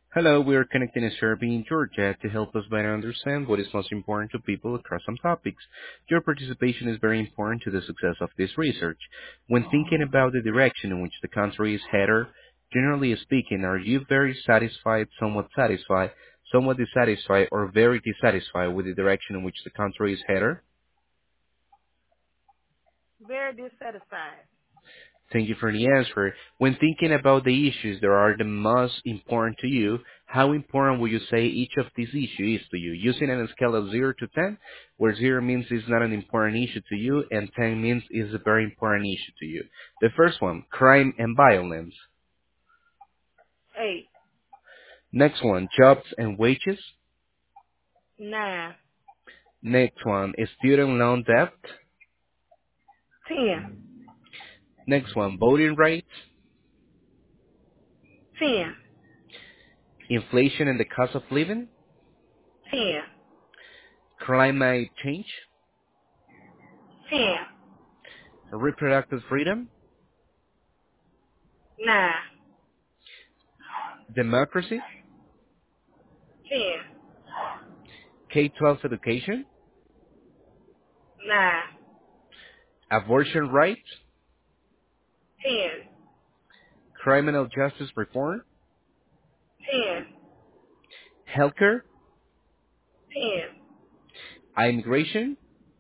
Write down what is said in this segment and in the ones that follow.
Hello, we are connecting a survey in Georgia to help us better understand what is most important to people across some topics. Your participation is very important to the success of this research. When thinking about the direction in which the country is headed, generally speaking, are you very satisfied, somewhat dissatisfied, or very dissatisfied with the direction in which the country is headed? Very dissatisfied. Thank you for the answer. When thinking about the issues that are the most important to you, how important would you say each of these issues is to you? Using a scale of 0 to 10, where 0 means it's not an important issue to you and 10 means it's a very important issue to you. The first one, crime and violence. 8, Next one, jobs and wages. 9, Next one, student loan debt. 10, Next one, voting rights, 10, inflation and the cost of living, 10, climate change, 10, reproductive freedom, 9, democracy, 10, K-12 education, 9, abortion rights, 10, criminal justice reform, 10, healthcare, 10, immigration,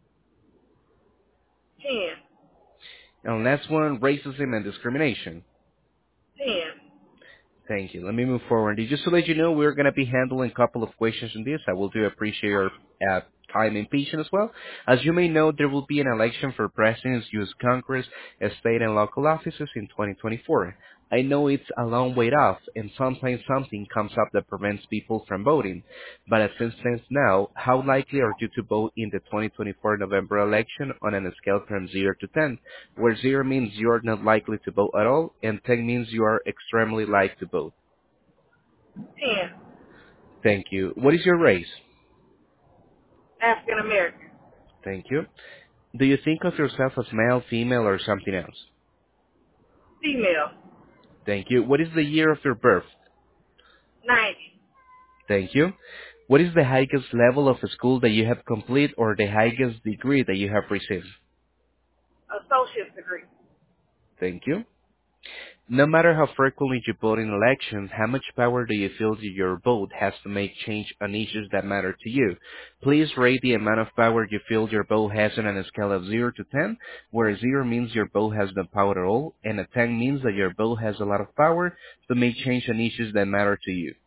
10, and last one, racism and discrimination. 10. Thank you. Let me move forward. Just to let you know, we're going to be handling a couple of questions on this. I will do appreciate your time and patience as well. As you may know, there will be an election for presidents, U.S. Congress, state and local offices in 2024. I know it's a long way off, and sometimes something comes up that prevents people from voting. But as it stands now, how likely are you to vote in the 2024 November election on a scale from 0 to 10, where 0 means you are not likely to vote at all, and 10 means you are extremely likely to vote? 10. Thank you. What is your race? African American. Thank you. Do you think of yourself as male, female, or something else? Female. Thank you. What is the year of your birth? 90. Thank you. What is the highest level of school that you have completed or the highest degree that you have received? Associate's degree. Thank you. No matter how frequently you vote in elections, how much power do you feel that your vote has to make change on issues that matter to you? Please rate the amount of power you feel your vote has on a scale of 0 to 10, where 0 means your vote has no power at all, and a 10 means that your vote has a lot of power to make change on issues that matter to you.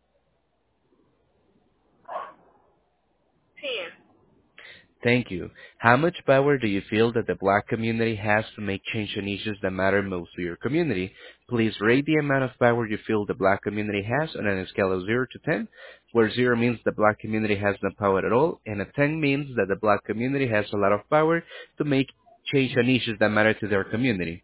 10. Thank you. How much power do you feel that the black community has to make change on issues that matter most to your community? Please rate the amount of power you feel the black community has on a scale of 0 to 10, where 0 means the black community has no power at all, and a 10 means that the black community has a lot of power to make change on issues that matter to their community.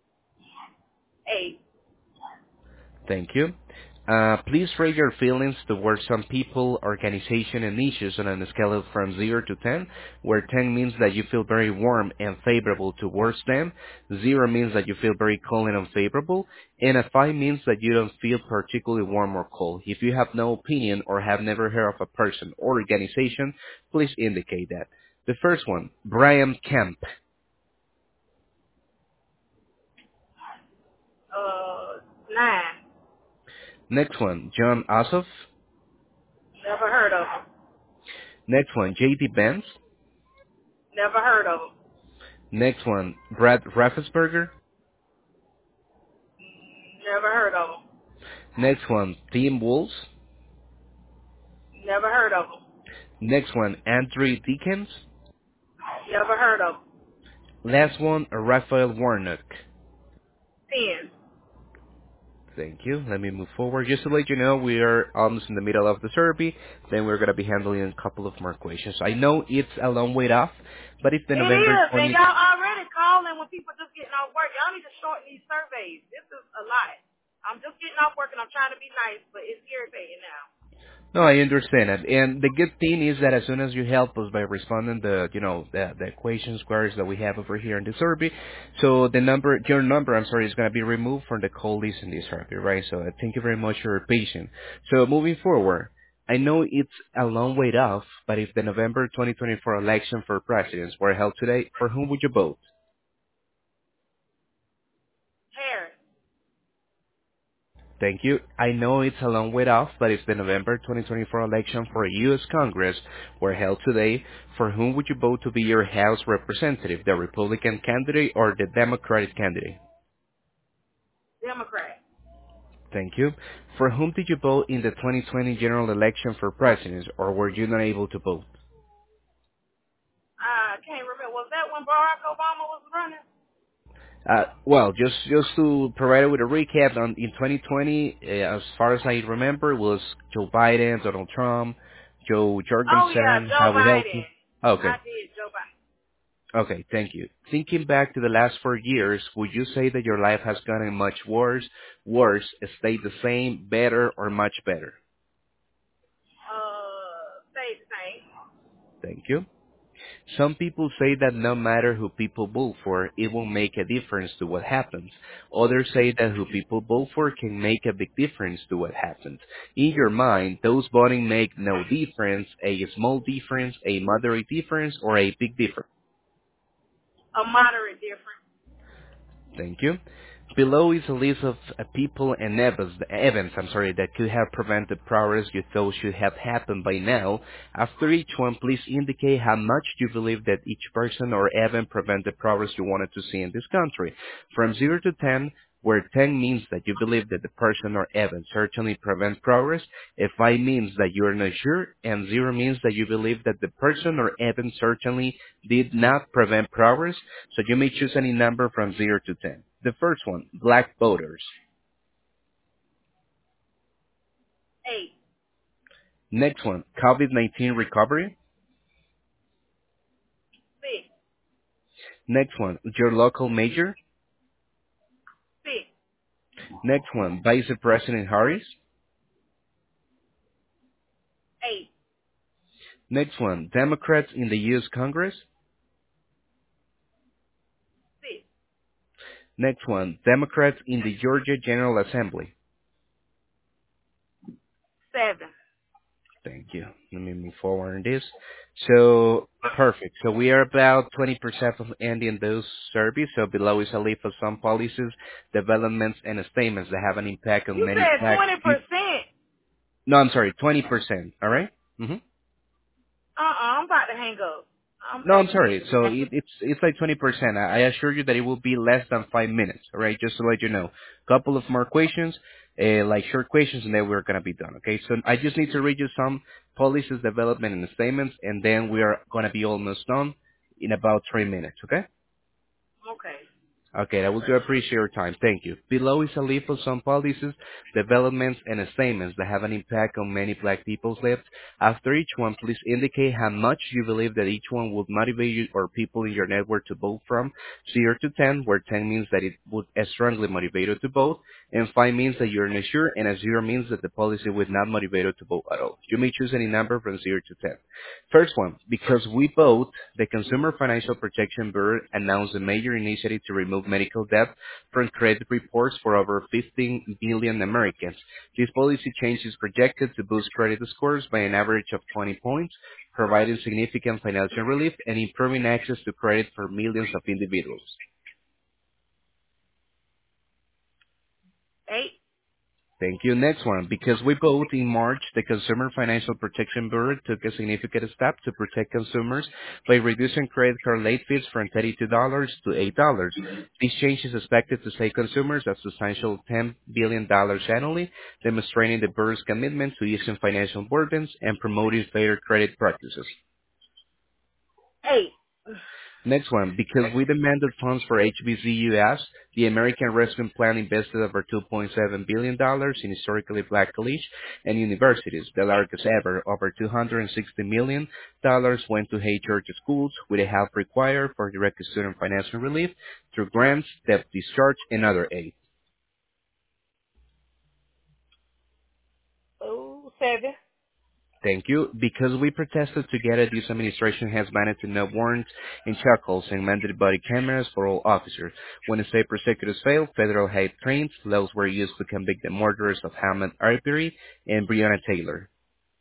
8. Thank you. Please rate your feelings towards some people, organization, and issues on a scale of from 0 to 10, where 10 means that you feel very warm and favorable towards them, 0 means that you feel very cold and unfavorable, and a 5 means that you don't feel particularly warm or cold. If you have no opinion or have never heard of a person or organization, please indicate that. The first one, Brian Kemp. 9. Next one, John Ossoff. Never heard of them. Next one, J.D. Vance. Never heard of them. Next one, Brad Raffensperger. Never heard of them. Next one, Tim Wolves. Never heard of them. Next one, Andrew Dickens. Never heard of them. Last one, Raphael Warnock. 10. Thank you. Let me move forward. Just to let you know, we are almost in the middle of the survey. Then we're going to be handling a couple of more questions. I know it's a long way off, but it's the It November is, and 20th. y'all already calling when people just getting off work. Y'all need to shorten these surveys. This is a lot. I'm just getting off work and I'm trying to be nice, but it's irritating now. No, I understand it. And the good thing is that as soon as you help us by responding the equations queries that we have over here in the survey, so your number, I'm sorry, is going to be removed from the call list in this survey, right? So thank you very much for your patience. So moving forward, I know it's a long way off, but if the November 2024 election for presidents were held today, for whom would you vote? Harris. Thank you. I know it's a long way off, but if the November 2024 election for U.S. Congress were held today, for whom would you vote to be your House representative, the Republican candidate or the Democratic candidate? Democrat. Thank you. For whom did you vote in the 2020 general election for president, or were you not able to vote? I can't remember. Was that when Barack Obama was running? Well, just to provide you with a recap, in 2020, as far as I remember, was Joe Biden, Donald Trump, Joe Oh yeah, Jorgensen, Joe Howard Biden. Helton. Okay. I did Joe Biden. Okay, thank you. Thinking back to the last 4 years, would you say that your life has gotten much worse, stayed the same, better, or much better? Stay the same. Thank you. Some people say that no matter who people vote for, it will make a difference to what happens. Others say that who people vote for can make a big difference to what happens. In your mind, those voting make no difference, a small difference, a moderate difference, or a big difference. A moderate difference. Thank you. Below is a list of people and events, that could have prevented progress you thought should have happened by now. After each one, please indicate how much you believe that each person or event prevented progress you wanted to see in this country. From 0 to 10, where 10 means that you believe that the person or event certainly prevents progress, if 5 means that you are not sure, and 0 means that you believe that the person or event certainly did not prevent progress, so you may choose any number from 0 to 10. The first one, black voters. 8. Next one, COVID-19 recovery. 6. Next one, your local mayor. 6. Next one, Vice President Harris. 8. Next one, Democrats in the U.S. Congress. 6. Next one, Democrats in the Georgia General Assembly. 7. Thank you. Let me move forward on this. So, perfect. So we are about 20% of ending those surveys. So below is a list of some policies, developments, and statements that have an impact on You many said black 20%. people. No, I'm sorry, 20%. All right? Mm-hmm. I'm about to hang up. I'm No, I'm actually sorry. So at the it's like 20%. I assure you that it will be less than 5 minutes. All right, just to let you know. Couple of more questions, like short questions, and then we're gonna be done. Okay. So I just need to read you some policies, development, and statements, and then we are gonna be almost done in about 3 minutes. Okay. okay. Okay, I would do appreciate your time. Thank you. Below is a list of some policies, developments, and statements that have an impact on many black people's lives. After each one, please indicate how much you believe that each one would motivate you or people in your network to vote from. 0 to 10, where 10 means that it would strongly motivate you to vote, and 5 means that you're not sure, and a 0 means that the policy would not motivate you to vote at all. You may choose any number from 0 to 10. First one, because we vote, the Consumer Financial Protection Bureau announced a major initiative to remove medical debt from credit reports for over 15 million Americans. This policy change is projected to boost credit scores by an average of 20 points, providing significant financial relief and improving access to credit for millions of individuals. 8. Thank you. Next one. Because we vote in March, the Consumer Financial Protection Bureau took a significant step to protect consumers by reducing credit card late fees from $32 to $8. This change is expected to save consumers a substantial $10 billion annually, demonstrating the Bureau's commitment to easing financial burdens and promoting fair credit practices. 8. Next one, because we demanded funds for HBCUs, the American Rescue Plan invested over $2.7 billion dollars in historically black colleges and universities, the largest ever. Over $260 million dollars went to Haiti church schools with the help required for direct student financial relief through grants, debt discharge, and other aid. Oh, 7. Thank you. Because we protested together, this administration has mandated no warrants and shackles and mandated body cameras for all officers. When the state prosecutors failed, federal hate trains laws were used to convict the murderers of Hammond Arbery and Breonna Taylor.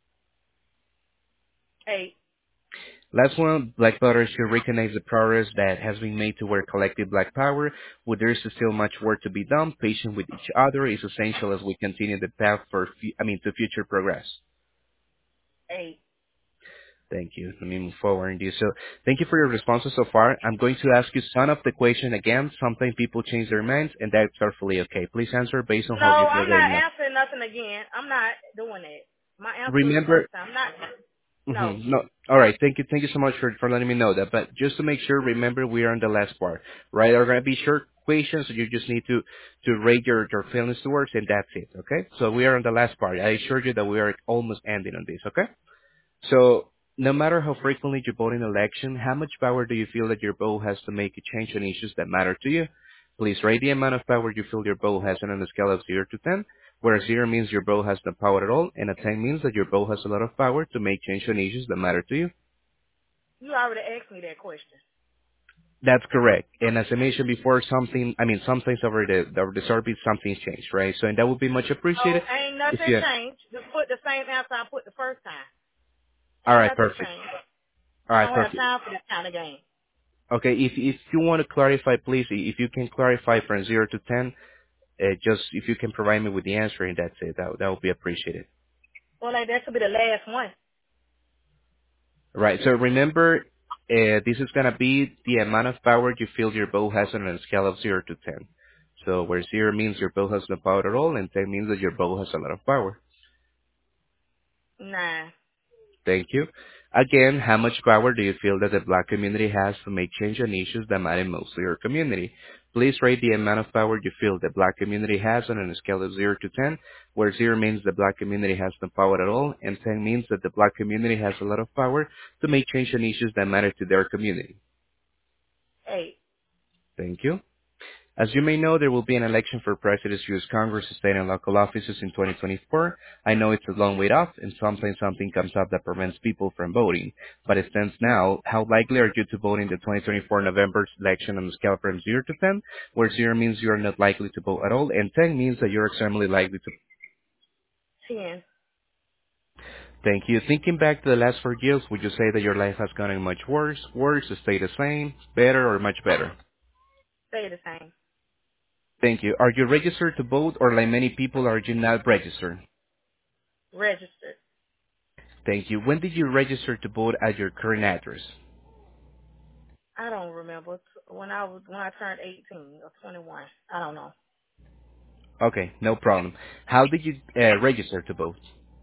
8. Last one, Black voters should recognize the progress that has been made toward collective Black power. While there is still much work to be done, patience with each other is essential as we continue the path to future progress. 8. Thank you. Let me move forward in this. So thank you for your responses so far. I'm going to ask you some of the question again. Sometimes people change their minds, and that's perfectly okay. Please answer based on No, how you feel I'm right not now. answering nothing again. I'm not doing that. My answer was the Remember, first time. Not. No. no. All right. Thank you. Thank you so much for letting me know that. But just to make sure, remember we are on the last part, right? There are going to be short questions, so you just need to rate your feelings towards, and that's it. Okay. So we are on the last part. I assure you that we are almost ending on this. Okay. So no matter how frequently you vote in an election, how much power do you feel that your vote has to make a change on issues that matter to you? Please rate the amount of power you feel your vote has on a scale of 0 to 10, where 0 means your vote has no power at all, and a 10 means that your vote has a lot of power to make change on issues that matter to you. You already asked me that question. That's correct. And as I mentioned before, sometimes over the survey, something's changed, right? So, and that would be much No, appreciated ain't if nothing you, changed. Just put the same answer I put the first time. all Ain't right, nothing perfect. changed. All I right, don't have perfect. time for this kind of game. Okay, if you want to clarify, please, if you can clarify from 0 to 10, just if you can provide me with the answer and that's it, that would be appreciated. Well, like that should be the last one. Right. So remember, this is gonna be the amount of power you feel your bow has on a scale of 0 to 10. So where 0 means your bow has no power at all, and 10 means that your bow has a lot of power. 9. Thank you. Again, how much power do you feel that the Black community has to make change on issues that matter most to your community? Please rate the amount of power you feel the Black community has on a scale of 0 to 10, where 0 means the Black community has no power at all, and 10 means that the Black community has a lot of power to make change on issues that matter to their community. 8. Thank you. As you may know, there will be an election for President's U.S. Congress, state and local offices in 2024. I know it's a long way off, and sometimes something comes up that prevents people from voting. But it stands now, how likely are you to vote in the 2024 November election on a scale from 0 to 10, where 0 means you are not likely to vote at all, and 10 means that you're extremely likely to. 10. Thank you. Thinking back to the last 4 years, would you say that your life has gotten much worse, stay the same, better, or much better? Stay the same. Thank you. Are you registered to vote, or like many people, are you not registered? Registered. Thank you. When did you register to vote at your current address? I don't remember. When I turned 18 or 21. I don't know. Okay, no problem. How did you register to vote?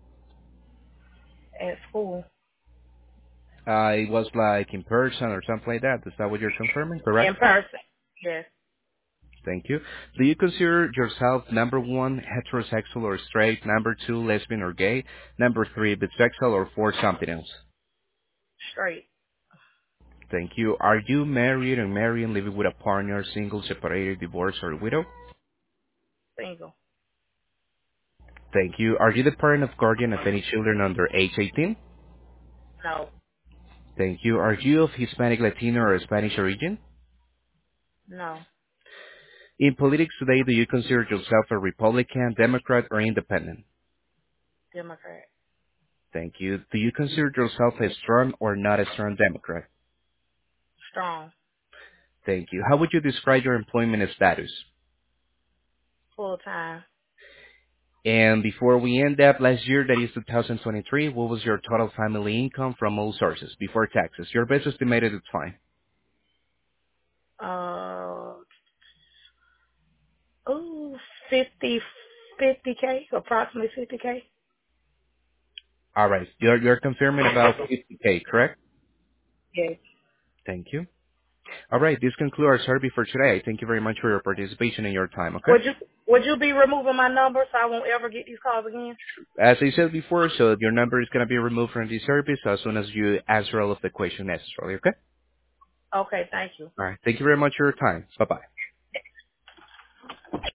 At school. It was like in person or something like that. Is that what you're confirming? In Correct? person. Yes. Thank you. Do you consider yourself number 1, heterosexual or straight, number 2, lesbian or gay, number 3, bisexual, or 4, something else? Straight. Thank you. Are you married or marrying, living with a partner, single, separated, divorced, or widow? Single. Thank you. Are you the parent of guardian of any children under age 18? No. Thank you. Are you of Hispanic, Latino, or Spanish origin? No. In politics today, do you consider yourself a Republican, Democrat, or Independent? Democrat. Thank you. Do you consider yourself a strong or not a strong Democrat? Strong. Thank you. How would you describe your employment status? Full time. And before we end up, last year, that is 2023, what was your total family income from all sources before taxes? Your best estimated, it's fine. Ooh, 50K, approximately 50K. All right. You're confirming about 50K, correct? Yes. Thank you. All right. This concludes our survey for today. Thank you very much for your participation and your time, okay? Would you be removing my number so I won't ever get these calls again? As I said before, so your number is going to be removed from the service as soon as you answer all of the questions necessary, okay? Okay, thank you. All right. Thank you very much for your time. Bye-bye.